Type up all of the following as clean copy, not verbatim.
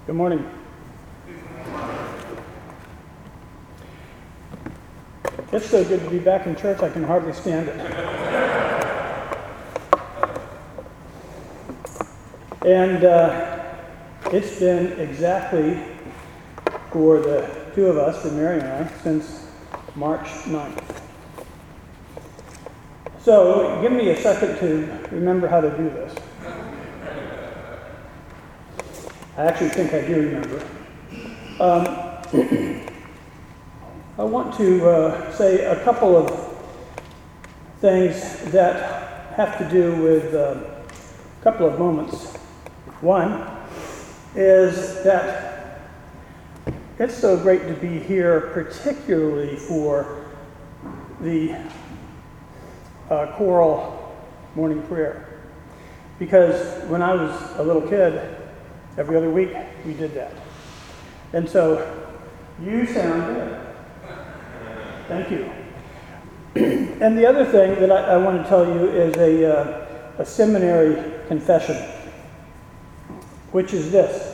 Good morning. It's so good to be back in church, I can hardly stand it. And it's been exactly, for the two of us, for Mary and I, since March 9th. So give me a second to remember how to do this. I actually think I do remember. I want to say a couple of things that have to do with a couple of moments. One is that it's so great to be here, particularly for the choral morning prayer. Because when I was a little kid, every other week we did that. And so you sound good. Thank you. And the other thing that I want to tell you is a seminary confession, which is this.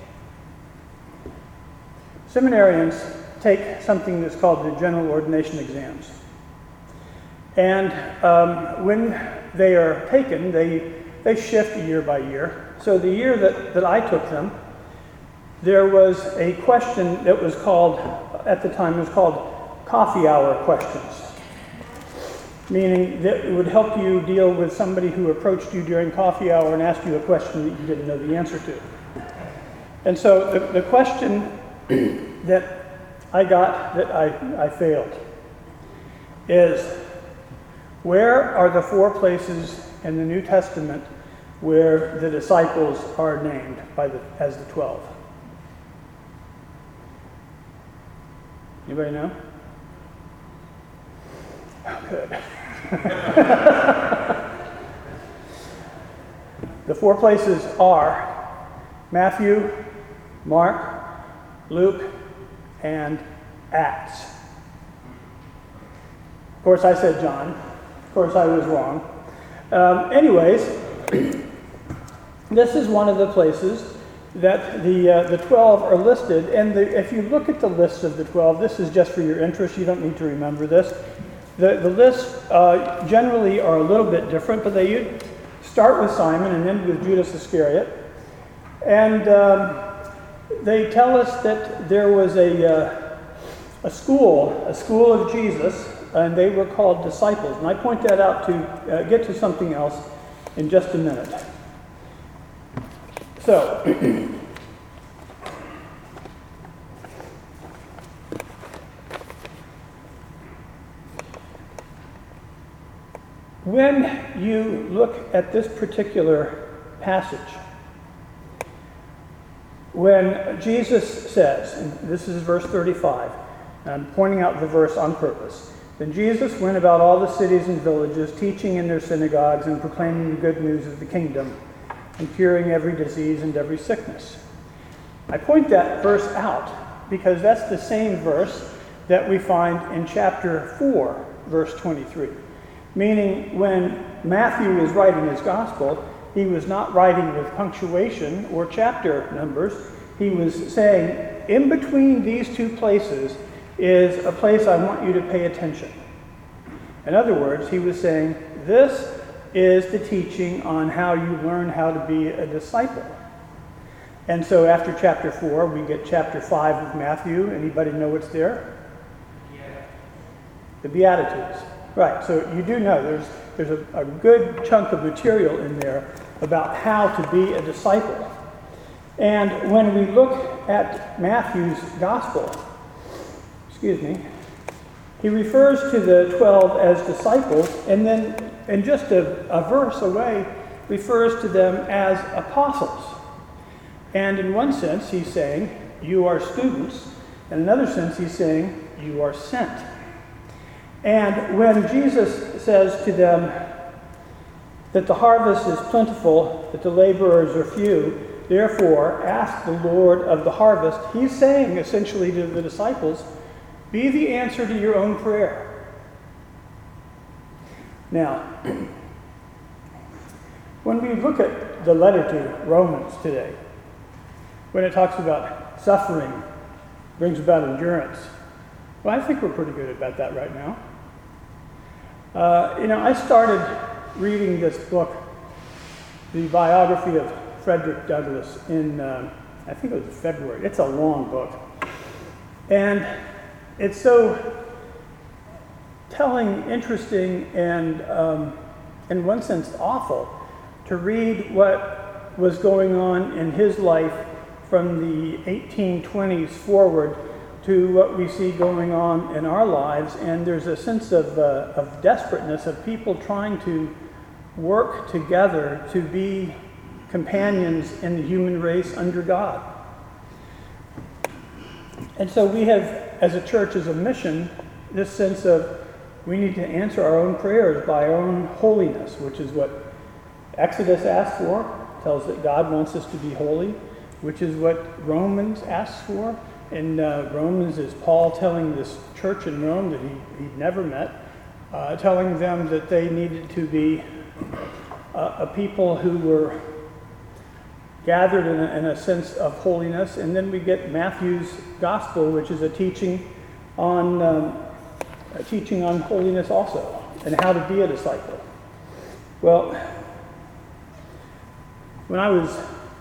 Seminarians take something that's called the general ordination exams. And when they are taken, they shift year by year. So the year that I took them, there was a question that was called, at the time, it was called coffee hour questions, meaning that it would help you deal with somebody who approached you during coffee hour and asked you a question that you didn't know the answer to. And so the question that I got that I failed is, where are the 4 places in the New Testament where the disciples are named as the 12? Anybody know? Oh, good. The 4 places are Matthew, Mark, Luke, and Acts. Of course, I said John. Of course, I was wrong. Anyways, this is one of the places that the 12 are listed. And if you look at the list of the 12, this is just for your interest. You don't need to remember this. The lists generally are a little bit different, but they start with Simon and end with Judas Iscariot. And they tell us that there was a school of Jesus, and they were called disciples. And I point that out to get to something else in just a minute. So, when you look at this particular passage, when Jesus says, and this is verse 35, and I'm pointing out the verse on purpose, then Jesus went about all the cities and villages, teaching in their synagogues and proclaiming the good news of the kingdom, and curing every disease and every sickness. I point that verse out because that's the same verse that we find in chapter 4, verse 23. Meaning, when Matthew is writing his gospel, he was not writing with punctuation or chapter numbers. He was saying, in between these 2 places is a place I want you to pay attention. In other words, he was saying, this is the teaching on how you learn how to be a disciple. And so after chapter 4, we get chapter 5 of Matthew. Anybody know what's there? Yeah. The Beatitudes. Right, so you do know there's a good chunk of material in there about how to be a disciple. And when we look at Matthew's gospel, he refers to the 12 as disciples, and then in just a verse away refers to them as apostles. And in one sense, he's saying, you are students. In another sense, he's saying, you are sent. And when Jesus says to them that the harvest is plentiful, that the laborers are few, therefore ask the Lord of the harvest, he's saying essentially to the disciples, be the answer to your own prayer. Now, when we look at the letter to Romans today, when it talks about suffering brings about endurance. Well, I think we're pretty good about that right now. I started reading this book, the biography of Frederick Douglass, in, I think it was February. It's a long book. And it's so telling, interesting, and in one sense awful to read what was going on in his life from the 1820s forward to what we see going on in our lives. And there's a sense of desperateness of people trying to work together to be companions in the human race under God. And so we have, as a church, as a mission, this sense of we need to answer our own prayers by our own holiness, which is what Exodus asks for, tells that God wants us to be holy, which is what Romans asks for. In Romans is Paul telling this church in Rome that he'd never met, telling them that they needed to be a people who were gathered in a sense of holiness. And then we get Matthew's gospel, which is a teaching on holiness also, and how to be a disciple. Well, when I was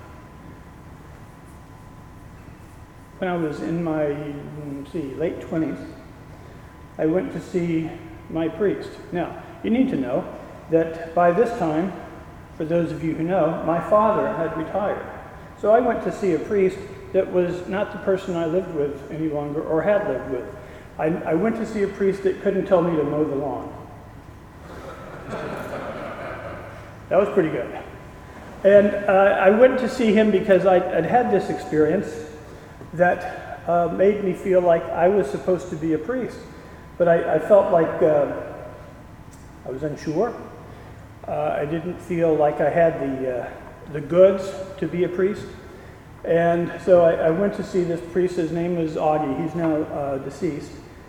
in my late 20s, I went to see my priest. Now, you need to know that by this time, for those of you who know, my father had retired. So I went to see a priest that was not the person I lived with any longer or had lived with. I went to see a priest that couldn't tell me to mow the lawn. That was pretty good. And I went to see him because I'd had this experience that made me feel like I was supposed to be a priest. But I felt like I was unsure. I didn't feel like I had the goods to be a priest. And so I went to see this priest. His name was Augie. He's now deceased.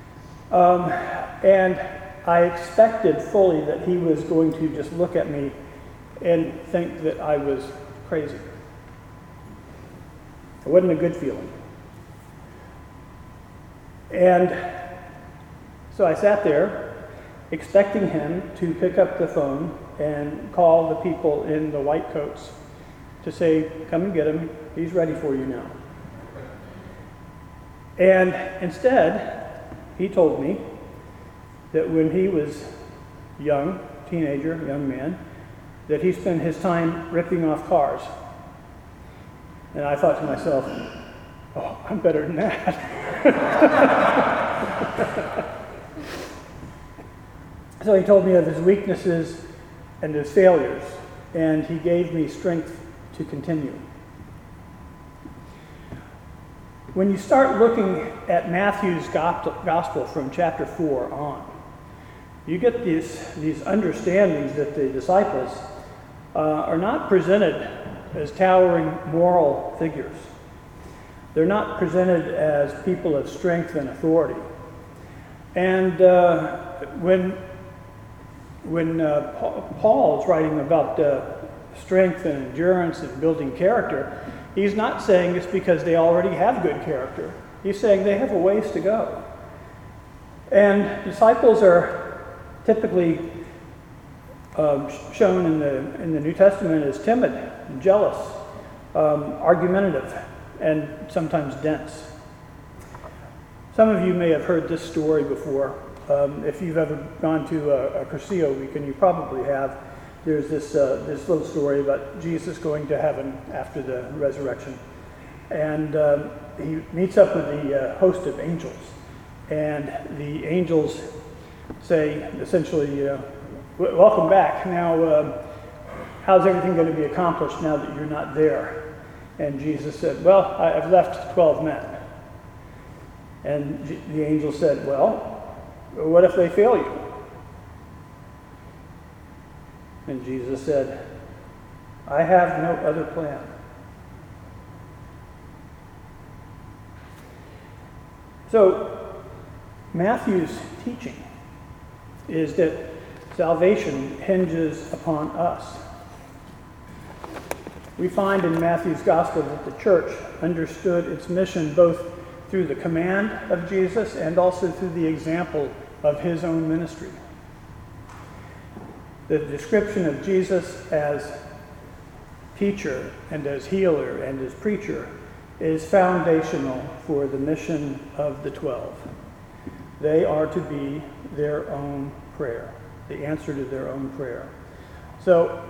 And I expected fully that he was going to just look at me and think that I was crazy. It wasn't a good feeling. And so I sat there expecting him to pick up the phone and call the people in the white coats to say, come and get him, he's ready for you now. And instead, he told me that when he was young man, that he spent his time ripping off cars. And I thought to myself, oh, I'm better than that. So he told me of his weaknesses and his failures, and he gave me strength to continue. When you start looking at Matthew's gospel from chapter 4 on, you get these understandings that the disciples are not presented as towering moral figures. They're not presented as people of strength and authority. And when Paul is writing about strength and endurance and building character, he's not saying it's because they already have good character. He's saying they have a ways to go. And disciples are typically shown in the New Testament as timid, jealous, argumentative, and sometimes dense. Some of you may have heard this story before. If you've ever gone to a Cursillo week, and you probably have, there's this little story about Jesus going to heaven after the resurrection. And he meets up with the host of angels. And the angels say, essentially, welcome back. Now, how's everything going to be accomplished now that you're not there? And Jesus said, well, I've left 12 men. And the angel said, well, what if they fail you? And Jesus said, I have no other plan. So, Matthew's teaching is that salvation hinges upon us. We find in Matthew's gospel that the church understood its mission both through the command of Jesus and also through the example of his own ministry. The description of Jesus as teacher and as healer and as preacher is foundational for the mission of the 12. They are to be their own prayer, the answer to their own prayer. So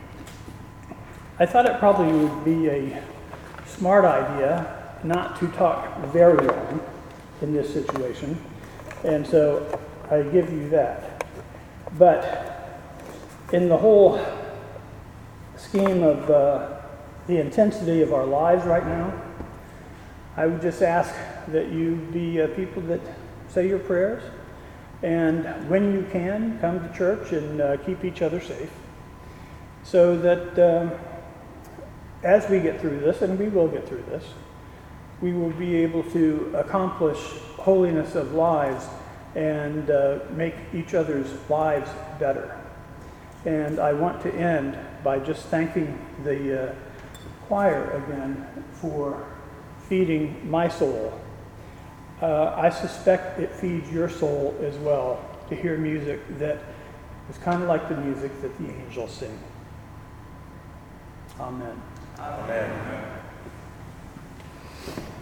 I thought it probably would be a smart idea not to talk very long in this situation, and so I give you that. But in the whole scheme of the intensity of our lives right now, I would just ask that you be people that say your prayers, and when you can, come to church and keep each other safe, so that as we get through this, and we will get through this, we will be able to accomplish holiness of lives and make each other's lives better. And I want to end by just thanking the choir again for feeding my soul. I suspect it feeds your soul as well to hear music that is kind of like the music that the angels sing. Amen. Amen.